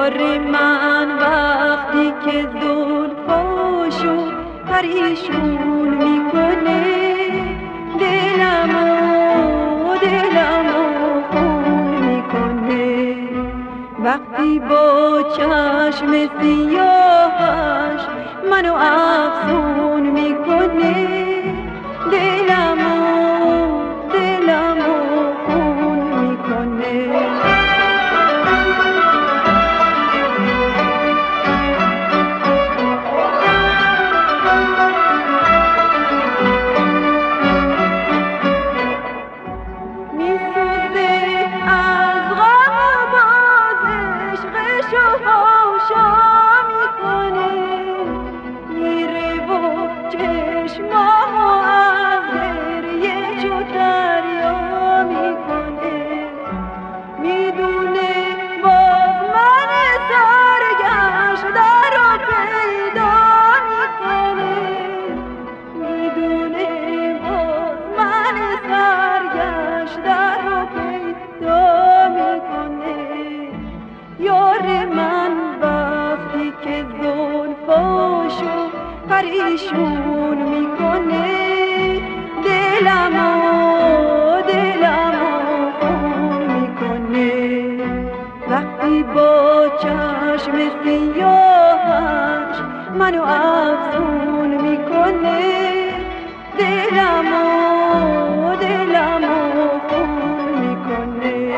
یار من وقتی که زلفاشو پریشون میکنه دلمو خون میکنه. وقتی با چشم سیاهش منو افسون میکنه دلمو خون میکنه. پریشون میکنه دلمو خون میکنه. وقتی با چشم سیاهش منو افسون میکنه دلمو خون میکنه.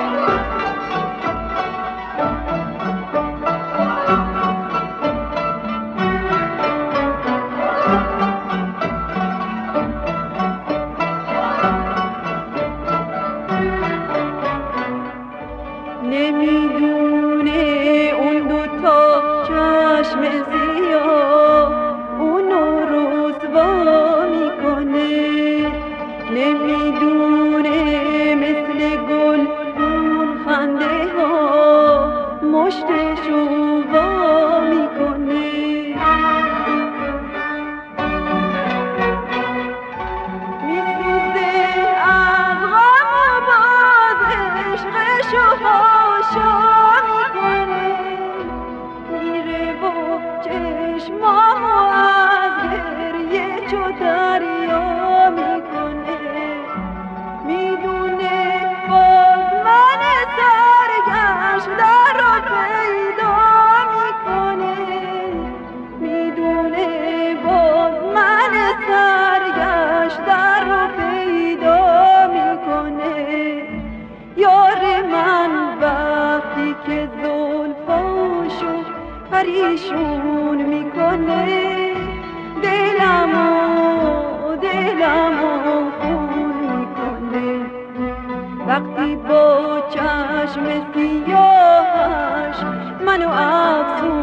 نمیدونه اون دوتا چشم سیاه اونو رسوا میکنه. نمیدونه مثل گل اون خنده ها مشتشو وا میکنه. میسوزه از غم و باز عشقشو میکنه. میره و چشمامو از گریه چو دریا میکنه. میدونه باز من سرگشته رو پیدا میکنه. میدونه باز من سرگشته رو پیدا میکنه. یار من وقتی که زلفاشو پریشون میکنه دلمو خون میکنه. وقتی با چشم سیاهش منو افسون